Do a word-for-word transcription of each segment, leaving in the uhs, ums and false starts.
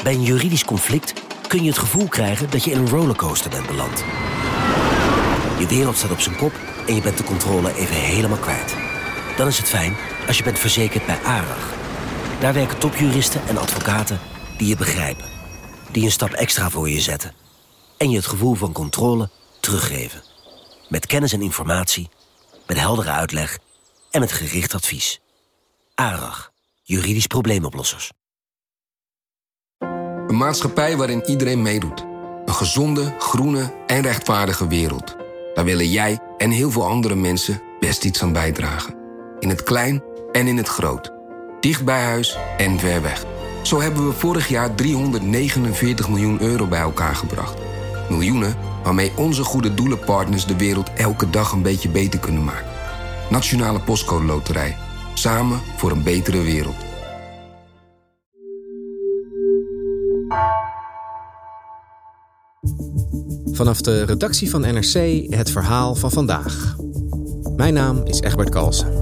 Bij een juridisch conflict kun je het gevoel krijgen dat je in een rollercoaster bent beland. Je wereld staat op zijn kop en je bent de controle even helemaal kwijt. Dan is het fijn als je bent verzekerd bij ARAG. Daar werken topjuristen en advocaten die je begrijpen. Die een stap extra voor je zetten. En je het gevoel van controle teruggeven. Met kennis en informatie, met heldere uitleg en met gericht advies. ARAG, juridisch probleemoplossers. Een maatschappij waarin iedereen meedoet. Een gezonde, groene en rechtvaardige wereld. Daar willen jij en heel veel andere mensen best iets aan bijdragen. In het klein en in het groot. Dicht bij huis en ver weg. Zo hebben we vorig jaar driehonderdnegenenveertig miljoen euro bij elkaar gebracht. Miljoenen waarmee onze goede doelenpartners de wereld elke dag een beetje beter kunnen maken. Nationale Postcode Loterij. Samen voor een betere wereld. Vanaf de redactie van N R C het verhaal van vandaag. Mijn naam is Egbert Kalsen.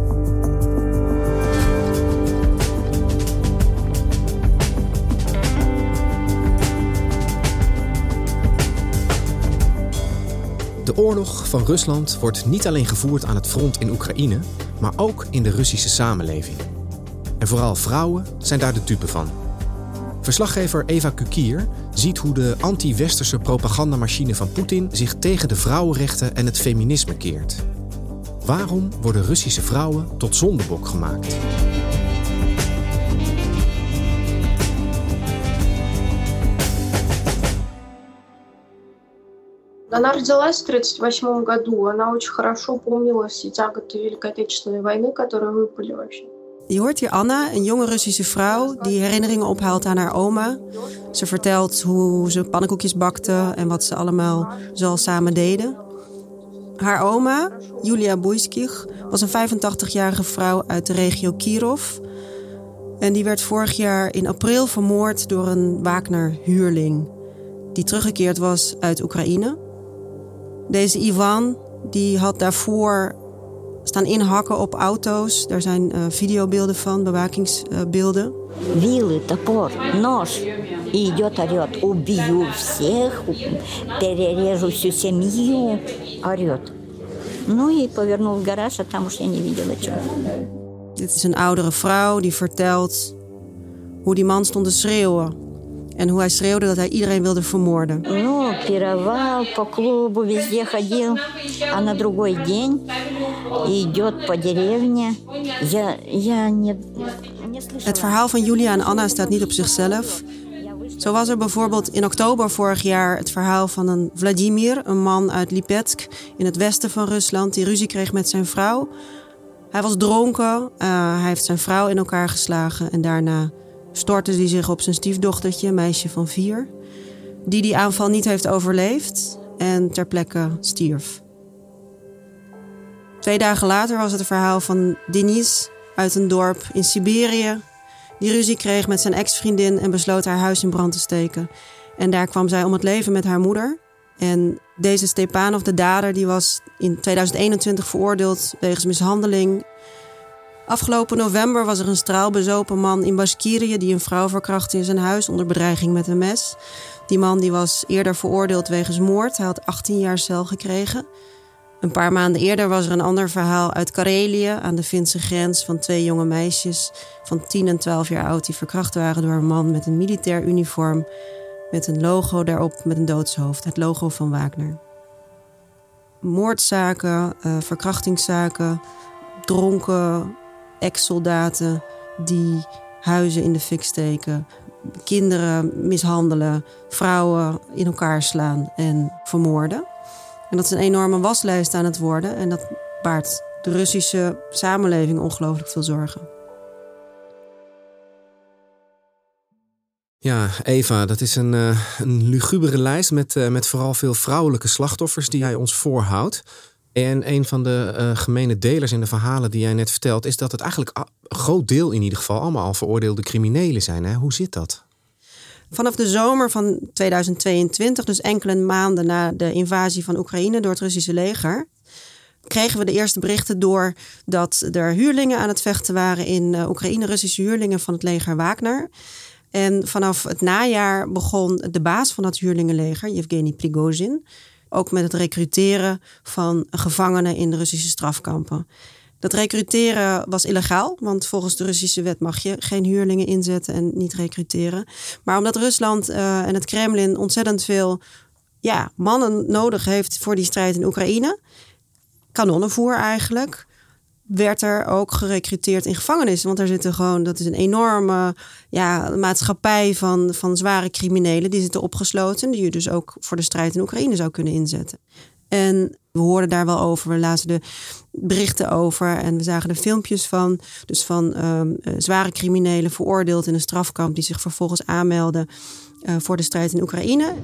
De oorlog van Rusland wordt niet alleen gevoerd aan het front in Oekraïne, maar ook in de Russische samenleving. En vooral vrouwen zijn daar de dupe van. Verslaggever Eva Kukier ziet hoe de anti-westerse propagandamachine van Poetin zich tegen de vrouwenrechten en het feminisme keert. Waarom worden Russische vrouwen tot zondebok gemaakt? Она родилась в тридцать восьмом году. Она очень хорошо помнила все тяготы Великой Отечественной войны, которые выпали вообще. Je hoort hier Anna, een jonge Russische vrouw die herinneringen ophaalt aan haar oma. Ze vertelt hoe ze pannenkoekjes bakte en wat ze allemaal zo samen deden. Haar oma, Julia Buyskich, was een vijfentachtigjarige vrouw uit de regio Kirov. En die werd vorig jaar in april vermoord door een Wagner-huurling die teruggekeerd was uit Oekraïne. Deze Ivan die had daarvoor staan inhakken op auto's. Daar zijn uh, videobeelden van, bewakingsbeelden. Вилы, топор, нож. И идет, орет. Убью всех, перережу всю семью. Орет. Ну и повернул в гараж, а там уж я не видела чего. Dit is een oudere vrouw die vertelt hoe die man stond te schreeuwen. En hoe hij schreeuwde dat hij iedereen wilde vermoorden. Ну, пировал, по клубу, везде ходил. А на другой день идет по деревне. Я, я не, не слышала. Het verhaal van Julia en Anna staat niet op zichzelf. Zo was er bijvoorbeeld in oktober vorig jaar het verhaal van een Vladimir, een man uit Lipetsk in het westen van Rusland, die ruzie kreeg met zijn vrouw. Hij was dronken, uh, hij heeft zijn vrouw in elkaar geslagen en daarna stortte hij zich op zijn stiefdochtertje, een meisje van vier, die die aanval niet heeft overleefd en ter plekke stierf. Twee dagen later was het het verhaal van Denis uit een dorp in Siberië, die ruzie kreeg met zijn ex-vriendin en besloot haar huis in brand te steken. En daar kwam zij om het leven met haar moeder. En deze Stepanov, de dader, die was in tweeduizend eenentwintig veroordeeld wegens mishandeling. Afgelopen november was er een straalbezopen man in Bashkirië die een vrouw verkrachtte in zijn huis onder bedreiging met een mes. Die man die was eerder veroordeeld wegens moord. Hij had achttien jaar cel gekregen. Een paar maanden eerder was er een ander verhaal uit Karelië aan de Finse grens van twee jonge meisjes van tien en twaalf jaar oud die verkracht waren door een man met een militair uniform met een logo daarop met een doodshoofd, het logo van Wagner. Moordzaken, uh, verkrachtingszaken, dronken ex-soldaten die huizen in de fik steken, kinderen mishandelen, vrouwen in elkaar slaan en vermoorden. En dat is een enorme waslijst aan het worden en dat baart de Russische samenleving ongelooflijk veel zorgen. Ja, Eva, dat is een, uh, een lugubere lijst met, uh, met vooral veel vrouwelijke slachtoffers die jij ons voorhoudt. En een van de uh, gemene delers in de verhalen die jij net vertelt is dat het eigenlijk een groot deel in ieder geval allemaal al veroordeelde criminelen zijn. Hè? Hoe zit dat? Vanaf de zomer van tweeduizend tweeëntwintig, dus enkele maanden na de invasie van Oekraïne door het Russische leger, kregen we de eerste berichten door dat er huurlingen aan het vechten waren in uh, Oekraïne, Russische huurlingen van het leger Wagner. En vanaf het najaar begon de baas van het huurlingenleger, Yevgeny Prigozhin, ook met het recruteren van gevangenen in de Russische strafkampen. Dat recruteren was illegaal, want volgens de Russische wet mag je geen huurlingen inzetten en niet recruteren. Maar omdat Rusland uh, en het Kremlin ontzettend veel ja, mannen nodig heeft voor die strijd in Oekraïne, kanonnenvoer eigenlijk, werd er ook gerecruiteerd in gevangenissen. Want daar zitten gewoon, dat is een enorme ja, maatschappij van, van zware criminelen. Die zitten opgesloten, die je dus ook voor de strijd in Oekraïne zou kunnen inzetten. En we hoorden daar wel over, we lazen de berichten over en we zagen er filmpjes van. Dus van um, zware criminelen veroordeeld in een strafkamp die zich vervolgens aanmelden uh, voor de strijd in Oekraïne.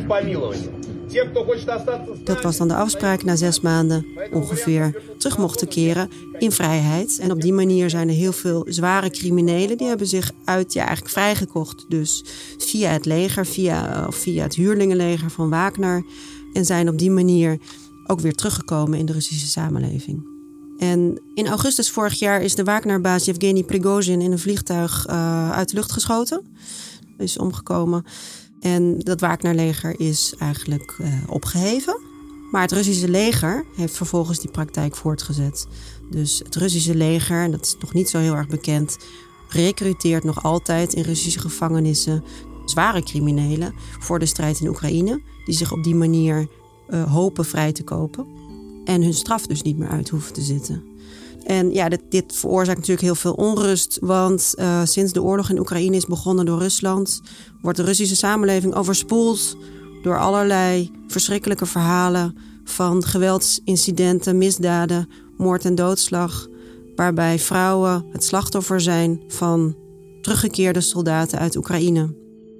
Dat was dan de afspraak, na zes maanden ongeveer terug mochten keren in vrijheid. En op die manier zijn er heel veel zware criminelen die hebben zich uit, ja, eigenlijk vrijgekocht. Dus via het leger, via, of via het huurlingenleger van Wagner. En zijn op die manier ook weer teruggekomen in de Russische samenleving. En in augustus vorig jaar is de Wagner-baas Yevgeny Prigozhin in een vliegtuig uh, uit de lucht geschoten. Hij is omgekomen. En dat Wagner-leger is eigenlijk uh, opgeheven. Maar het Russische leger heeft vervolgens die praktijk voortgezet. Dus het Russische leger, en dat is nog niet zo heel erg bekend, recruteert nog altijd in Russische gevangenissen zware criminelen voor de strijd in Oekraïne, die zich op die manier uh, hopen vrij te kopen en hun straf dus niet meer uit hoeven te zitten. En ja, dit, dit veroorzaakt natuurlijk heel veel onrust, want uh, sinds de oorlog in Oekraïne is begonnen door Rusland, wordt de Russische samenleving overspoeld door allerlei verschrikkelijke verhalen van geweldsincidenten, misdaden, moord en doodslag, waarbij vrouwen het slachtoffer zijn van teruggekeerde soldaten uit Oekraïne.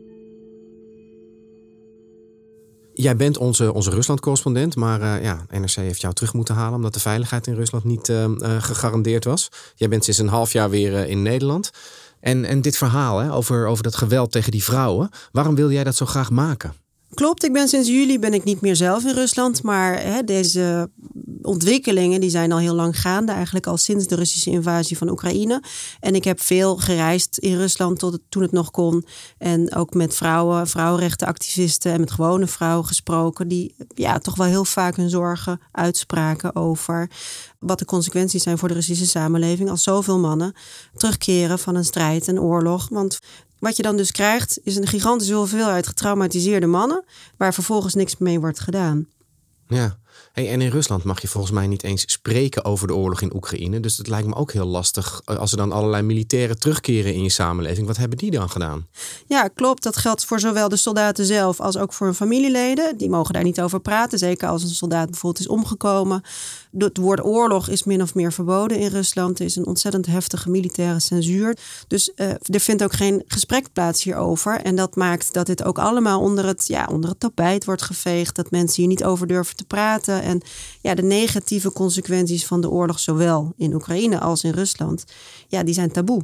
Jij bent onze, onze Rusland-correspondent, maar uh, ja, N R C heeft jou terug moeten halen omdat de veiligheid in Rusland niet uh, uh, gegarandeerd was. Jij bent sinds een half jaar weer uh, in Nederland. En, en dit verhaal hè, over, over dat geweld tegen die vrouwen, waarom wil jij dat zo graag maken? Klopt, ik ben sinds juli ben ik niet meer zelf in Rusland, maar hè, deze ontwikkelingen die zijn al heel lang gaande, eigenlijk al sinds de Russische invasie van Oekraïne. En ik heb veel gereisd in Rusland tot het, toen het nog kon. En ook met vrouwen, vrouwenrechtenactivisten en met gewone vrouwen gesproken die ja, toch wel heel vaak hun zorgen uitspraken over wat de consequenties zijn voor de Russische samenleving als zoveel mannen terugkeren van een strijd en oorlog. Want wat je dan dus krijgt is een gigantische hoeveelheid getraumatiseerde mannen waar vervolgens niks mee wordt gedaan. Ja, hey, en in Rusland mag je volgens mij niet eens spreken over de oorlog in Oekraïne. Dus dat lijkt me ook heel lastig als er dan allerlei militairen terugkeren in je samenleving. Wat hebben die dan gedaan? Ja, klopt. Dat geldt voor zowel de soldaten zelf als ook voor hun familieleden. Die mogen daar niet over praten. Zeker als een soldaat bijvoorbeeld is omgekomen. Het woord oorlog is min of meer verboden in Rusland. Er is een ontzettend heftige militaire censuur. Dus uh, er vindt ook geen gesprek plaats hierover. En dat maakt dat dit ook allemaal onder het, ja, onder het tapijt wordt geveegd. Dat mensen hier niet over durven te praten. En ja, de negatieve consequenties van de oorlog, zowel in Oekraïne als in Rusland, ja, die zijn taboe.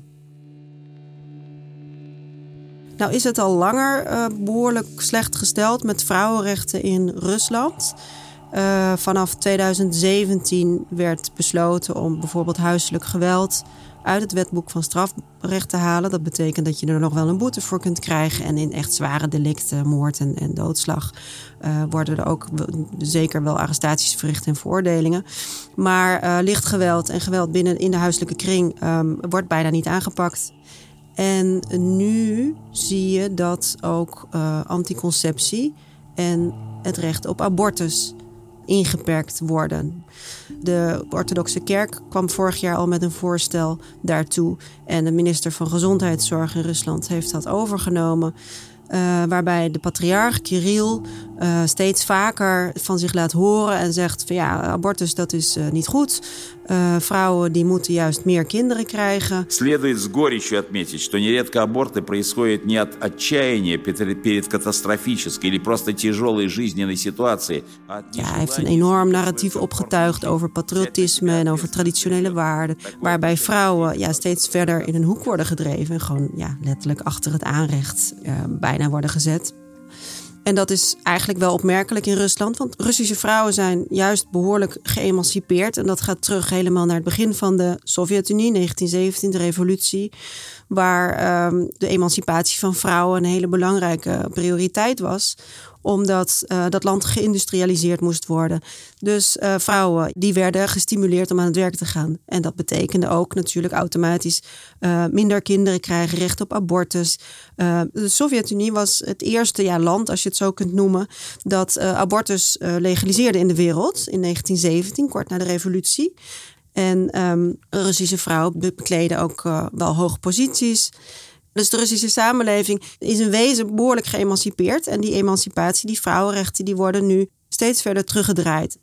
Nou is het al langer uh, behoorlijk slecht gesteld met vrouwenrechten in Rusland. Uh, vanaf twintig zeventien werd besloten om bijvoorbeeld huiselijk geweld uit het wetboek van strafrecht te halen. Dat betekent dat je er nog wel een boete voor kunt krijgen. En in echt zware delicten, moord en, en doodslag, uh, worden er ook w- zeker wel arrestaties verricht en veroordelingen. Maar uh, licht geweld en geweld binnen in de huiselijke kring um, wordt bijna niet aangepakt. En nu zie je dat ook uh, anticonceptie en het recht op abortus ingeperkt worden. De orthodoxe kerk kwam vorig jaar al met een voorstel daartoe. En de minister van Gezondheidszorg in Rusland heeft dat overgenomen. Uh, waarbij de patriarch Kirill uh, steeds vaker van zich laat horen en zegt van ja, abortus dat is uh, niet goed. Uh, vrouwen die moeten juist meer kinderen krijgen. Следует с горечью отметить, что нередко аборты происходят не от отчаяния перед катастрофической или просто тяжелой жизненной ситуацией. Ja, hij heeft een enorm narratief opgetuigd over patriotisme en over traditionele waarden, waarbij vrouwen ja, steeds verder in een hoek worden gedreven en gewoon ja, letterlijk achter het aanrecht uh, bijna worden gezet. En dat is eigenlijk wel opmerkelijk in Rusland. Want Russische vrouwen zijn juist behoorlijk geëmancipeerd. En dat gaat terug helemaal naar het begin van de Sovjet-Unie, negentien zeventien, de revolutie. Waar um, de emancipatie van vrouwen een hele belangrijke prioriteit was. Omdat uh, dat land geïndustrialiseerd moest worden. Dus uh, vrouwen die werden gestimuleerd om aan het werk te gaan. En dat betekende ook natuurlijk automatisch uh, minder kinderen krijgen, recht op abortus. Uh, de Sovjet-Unie was het eerste ja, land, als je het zo kunt noemen, dat uh, abortus uh, legaliseerde in de wereld in negentien zeventien, kort na de revolutie. En um, Russische vrouwen bekleden ook uh, wel hoge posities. Dus de Russische samenleving is in wezen behoorlijk geëmancipeerd. En die emancipatie, die vrouwenrechten, die worden nu steeds verder teruggedraaid.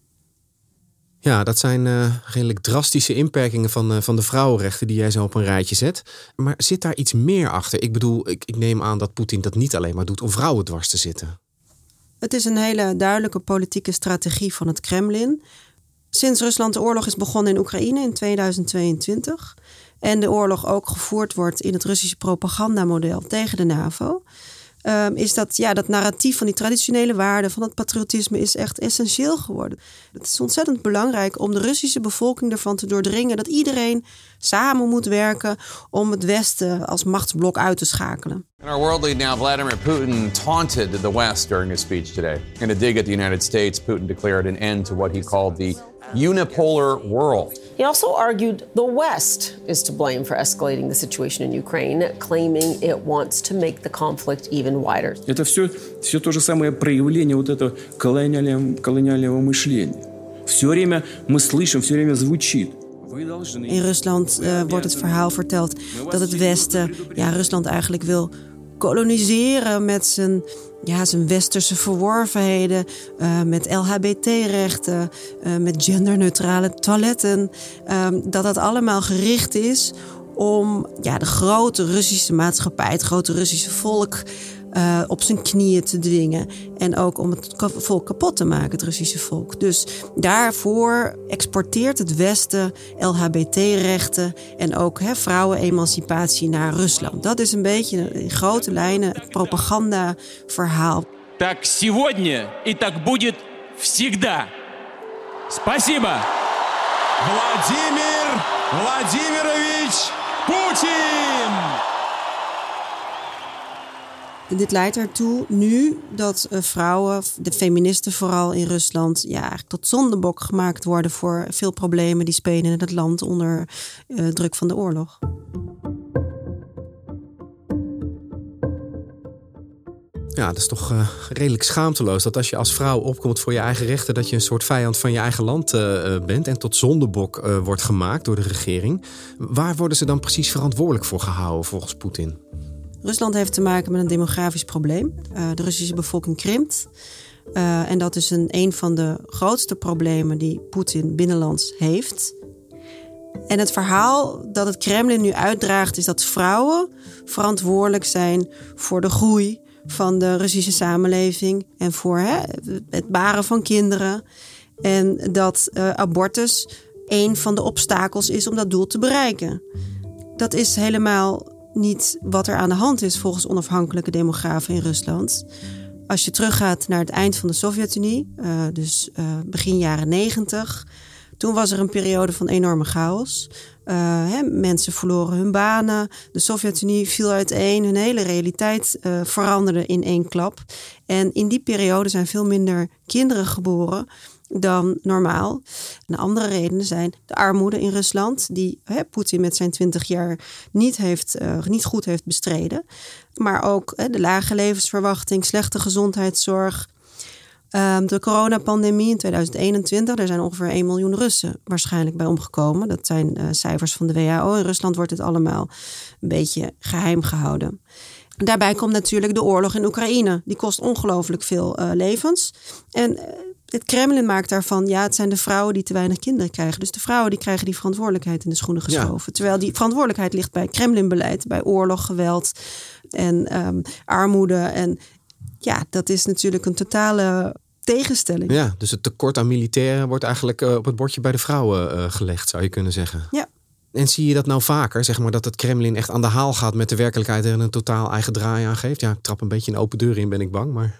Ja, dat zijn uh, redelijk drastische inperkingen van, uh, van de vrouwenrechten die jij zo op een rijtje zet. Maar zit daar iets meer achter? Ik bedoel, ik, ik neem aan dat Poetin dat niet alleen maar doet om vrouwen dwars te zitten. Het is een hele duidelijke politieke strategie van het Kremlin. Sinds Rusland de oorlog is begonnen in Oekraïne in tweeduizend tweeëntwintig... en de oorlog ook gevoerd wordt in het Russische propagandamodel tegen de NAVO, Um, is dat ja, dat narratief van die traditionele waarden, van het patriotisme, is echt essentieel geworden. Het is ontzettend belangrijk om de Russische bevolking ervan te doordringen dat iedereen samen moet werken om het Westen als machtsblok uit te schakelen. In our world lead now, Vladimir Putin taunted the West during his speech today. In a dig at the United States, Putin declared an end to what he called the unipolar world. He also argued the West is to blame for escalating the situation in Ukraine, claiming it wants to make the conflict even wider. Это все, все то же самое проявление вот этого колониального, колониального мышления. Все время мы слышим, все время звучит. In Rusland uh, wordt het verhaal verteld dat het Westen ja, Rusland eigenlijk wil koloniseren met zijn, ja, zijn westerse verworvenheden, uh, met L H B T-rechten, uh, met genderneutrale toiletten. Um, dat dat allemaal gericht is om ja, de grote Russische maatschappij, het grote Russische volk Uh, op zijn knieën te dwingen. En ook om het volk kapot te maken, het Russische volk. Dus daarvoor exporteert het Westen L H B T-rechten en ook hè, vrouwenemancipatie naar Rusland. Dat is een beetje in grote lijnen het propagandaverhaal. Так сегодня и так будет всегда. Спасибо. Владимир Владимирович Poetin. Dit leidt ertoe nu dat uh, vrouwen, de feministen vooral in Rusland, ja, eigenlijk tot zondebok gemaakt worden voor veel problemen die spelen in het land onder uh, druk van de oorlog. Ja, dat is toch uh, redelijk schaamteloos dat als je als vrouw opkomt voor je eigen rechten, dat je een soort vijand van je eigen land uh, bent en tot zondebok uh, wordt gemaakt door de regering. Waar worden ze dan precies verantwoordelijk voor gehouden volgens Poetin? Rusland heeft te maken met een demografisch probleem. Uh, de Russische bevolking krimpt. Uh, en dat is een, een van de grootste problemen die Poetin binnenlands heeft. En het verhaal dat het Kremlin nu uitdraagt is dat vrouwen verantwoordelijk zijn voor de groei van de Russische samenleving en voor hè, het baren van kinderen. En dat uh, abortus een van de obstakels is om dat doel te bereiken. Dat is helemaal niet wat er aan de hand is volgens onafhankelijke demografen in Rusland. Als je teruggaat naar het eind van de Sovjet-Unie, uh, dus uh, begin jaren negentig, toen was er een periode van enorme chaos. Uh, hè, mensen verloren hun banen, de Sovjet-Unie viel uiteen, hun hele realiteit uh, veranderde in één klap. En in die periode zijn veel minder kinderen geboren dan normaal. En andere redenen zijn de armoede in Rusland, die hè, Poetin met zijn twintig jaar niet, heeft, uh, niet goed heeft bestreden. Maar ook hè, de lage levensverwachting, slechte gezondheidszorg. Uh, de coronapandemie in tweeduizend eenentwintig, daar zijn ongeveer één miljoen Russen waarschijnlijk bij omgekomen. Dat zijn uh, cijfers van de W H O. In Rusland wordt het allemaal een beetje geheim gehouden. Daarbij komt natuurlijk de oorlog in Oekraïne. Die kost ongelooflijk veel uh, levens. En uh, het Kremlin maakt daarvan, ja, het zijn de vrouwen die te weinig kinderen krijgen. Dus de vrouwen die krijgen die verantwoordelijkheid in de schoenen geschoven. Ja. Terwijl die verantwoordelijkheid ligt bij Kremlinbeleid, bij oorlog, geweld en um, armoede. En ja, dat is natuurlijk een totale tegenstelling. Ja, dus het tekort aan militairen wordt eigenlijk uh, op het bordje bij de vrouwen uh, gelegd, zou je kunnen zeggen. Ja. En zie je dat nou vaker, zeg maar, dat het Kremlin echt aan de haal gaat met de werkelijkheid en een totaal eigen draai aan geeft? Ja, ik trap een beetje een open deur in, ben ik bang, maar...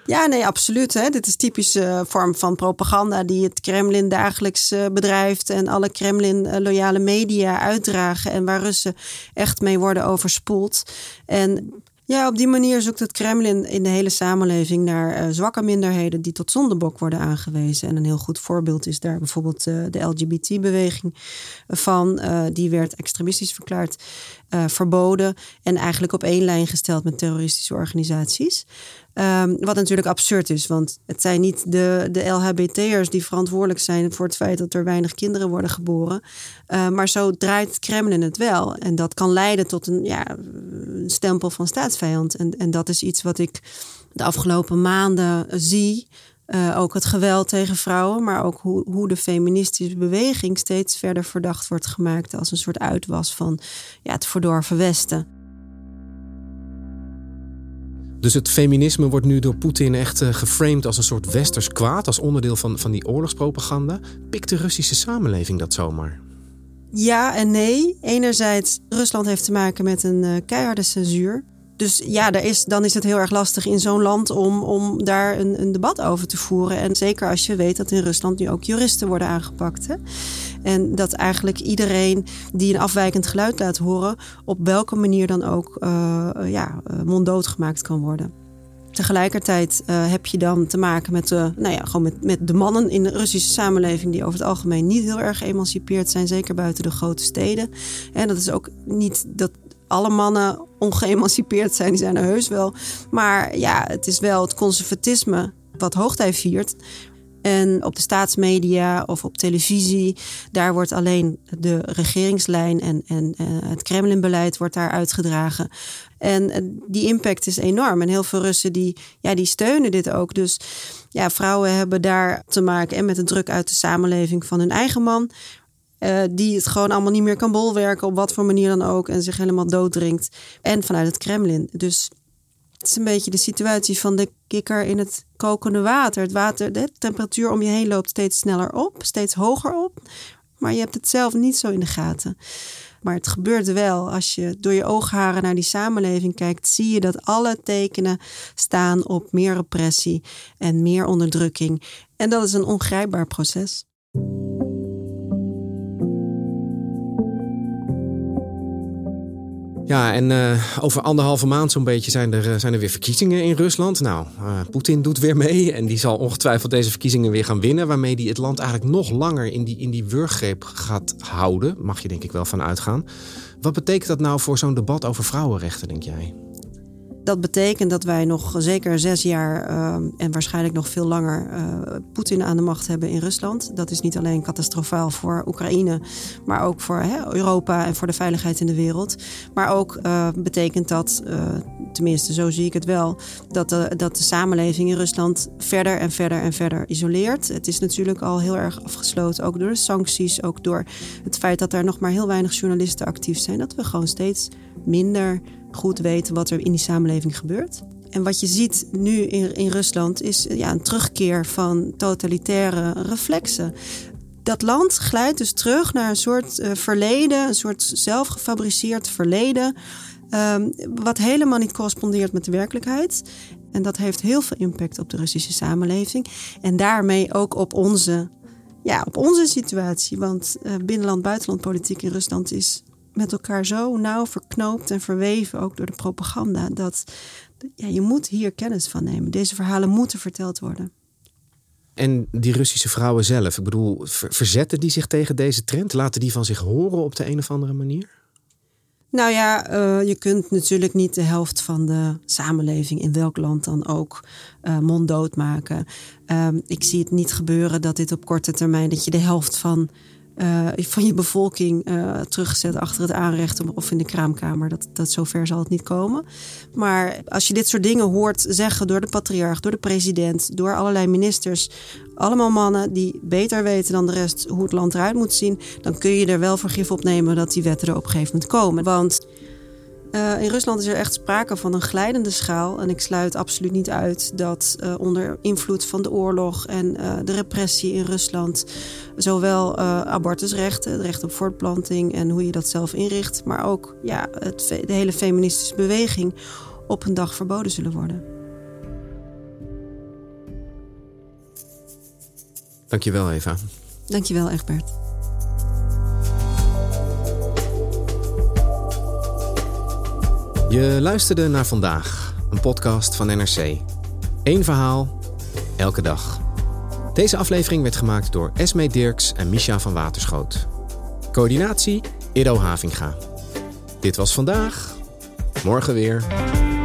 Ja, nee, absoluut. Hè. Dit is typische uh, vorm van propaganda die het Kremlin dagelijks uh, bedrijft en alle Kremlin-loyale media uitdragen en waar Russen echt mee worden overspoeld. En ja, op die manier zoekt het Kremlin in de hele samenleving naar uh, zwakke minderheden die tot zondebok worden aangewezen. En een heel goed voorbeeld is daar bijvoorbeeld uh, de L G B T-beweging van. Uh, die werd extremistisch verklaard, uh, verboden en eigenlijk op één lijn gesteld met terroristische organisaties. Um, wat natuurlijk absurd is, want het zijn niet de, de L H B T'ers die verantwoordelijk zijn voor het feit dat er weinig kinderen worden geboren. Uh, maar zo draait het Kremlin het wel. En dat kan leiden tot een, ja, een stempel van staatsvijand. En, en dat is iets wat ik de afgelopen maanden zie. Uh, ook het geweld tegen vrouwen, maar ook hoe, hoe de feministische beweging steeds verder verdacht wordt gemaakt als een soort uitwas van ja, het verdorven Westen. Dus het feminisme wordt nu door Poetin echt uh, geframed als een soort westers kwaad, als onderdeel van, van die oorlogspropaganda. Pikt de Russische samenleving dat zomaar? Ja en nee. Enerzijds, Rusland heeft te maken met een uh, keiharde censuur. Dus ja, daar is, dan is het heel erg lastig in zo'n land om, om daar een, een debat over te voeren. En zeker als je weet dat in Rusland nu ook juristen worden aangepakt. Hè? En dat eigenlijk iedereen die een afwijkend geluid laat horen, op welke manier dan ook uh, ja, monddood gemaakt kan worden. Tegelijkertijd uh, heb je dan te maken met, uh, nou ja, gewoon met, met de mannen in de Russische samenleving die over het algemeen niet heel erg geëmancipeerd zijn, zeker buiten de grote steden. En dat is ook niet dat alle mannen ongeëmancipeerd zijn, die zijn er heus wel. Maar ja, het is wel het conservatisme wat hoogtij viert. En op de staatsmedia of op televisie, daar wordt alleen de regeringslijn en, en uh, het Kremlinbeleid wordt daar uitgedragen. En uh, die impact is enorm. En heel veel Russen die, ja, die steunen dit ook. Dus ja, vrouwen hebben daar te maken en met de druk uit de samenleving van hun eigen man. Uh, die het gewoon allemaal niet meer kan bolwerken op wat voor manier dan ook. En zich helemaal dooddringt. En vanuit het Kremlin. Dus het is een beetje de situatie van de kikker in het kokende water. Het water, de temperatuur om je heen loopt steeds sneller op. Steeds hoger op. Maar je hebt het zelf niet zo in de gaten. Maar het gebeurt wel. Als je door je oogharen naar die samenleving kijkt, zie je dat alle tekenen staan op meer repressie en meer onderdrukking. En dat is een ongrijpbaar proces. Ja, en uh, over anderhalve maand zo'n beetje zijn er, uh, zijn er weer verkiezingen in Rusland. Nou, uh, Poetin doet weer mee en die zal ongetwijfeld deze verkiezingen weer gaan winnen, waarmee hij het land eigenlijk nog langer in die, in die wurggreep gaat houden. Mag je denk ik wel van uitgaan. Wat betekent dat nou voor zo'n debat over vrouwenrechten, denk jij? Dat betekent dat wij nog zeker zes jaar uh, en waarschijnlijk nog veel langer uh, Poetin aan de macht hebben in Rusland. Dat is niet alleen catastrofaal voor Oekraïne, maar ook voor hè, Europa en voor de veiligheid in de wereld. Maar ook uh, betekent dat, uh, tenminste zo zie ik het wel, dat de, dat de samenleving in Rusland verder en verder en verder isoleert. Het is natuurlijk al heel erg afgesloten, ook door de sancties, ook door het feit dat er nog maar heel weinig journalisten actief zijn. Dat we gewoon steeds minder goed weten wat er in die samenleving gebeurt. En wat je ziet nu in, in Rusland is ja, een terugkeer van totalitaire reflexen. Dat land glijdt dus terug naar een soort uh, verleden, een soort zelfgefabriceerd verleden, um, wat helemaal niet correspondeert met de werkelijkheid. En dat heeft heel veel impact op de Russische samenleving. En daarmee ook op onze, ja, op onze situatie. Want uh, binnenland-buitenlandpolitiek in Rusland is met elkaar zo nauw verknoopt en verweven, ook door de propaganda, dat ja, je moet hier kennis van nemen. Deze verhalen moeten verteld worden. En die Russische vrouwen zelf, ik bedoel, verzetten die zich tegen deze trend? Laten die van zich horen op de een of andere manier? Nou ja, uh, je kunt natuurlijk niet de helft van de samenleving, in welk land dan ook, uh, monddood maken. Uh, ik zie het niet gebeuren dat dit op korte termijn, dat je de helft van Uh, van je bevolking uh, teruggezet achter het aanrecht of in de kraamkamer. Dat, dat zover zal het niet komen. Maar als je dit soort dingen hoort zeggen door de patriarch, door de president, door allerlei ministers, allemaal mannen die beter weten dan de rest hoe het land eruit moet zien, dan kun je er wel vergif op nemen dat die wetten er op een gegeven moment komen. Want Uh, in Rusland is er echt sprake van een glijdende schaal. En ik sluit absoluut niet uit dat uh, onder invloed van de oorlog en uh, de repressie in Rusland zowel uh, abortusrecht, het recht op voortplanting en hoe je dat zelf inricht, maar ook ja, het, de hele feministische beweging op een dag verboden zullen worden. Dankjewel, Eva. Dankjewel, Egbert. Je luisterde naar Vandaag, een podcast van N R C. Eén verhaal, elke dag. Deze aflevering werd gemaakt door Esmee Dirks en Misha van Waterschoot. Coördinatie, Ido Havinga. Dit was Vandaag, morgen weer.